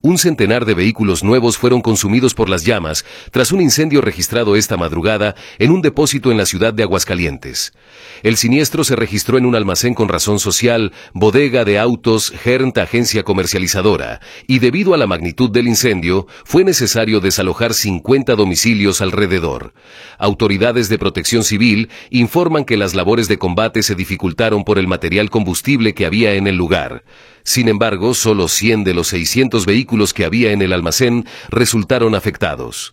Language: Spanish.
Un centenar de vehículos nuevos fueron consumidos por las llamas tras un incendio registrado esta madrugada en un depósito en la ciudad de Aguascalientes. El siniestro se registró en un almacén con razón social, bodega de autos, Gernt, agencia comercializadora, y debido a la magnitud del incendio, fue necesario desalojar 50 domicilios alrededor. Autoridades de protección civil informan que las labores de combate se dificultaron por el material combustible que había en el lugar. Sin embargo, solo 100 de los 600 vehículos que había en el almacén resultaron afectados.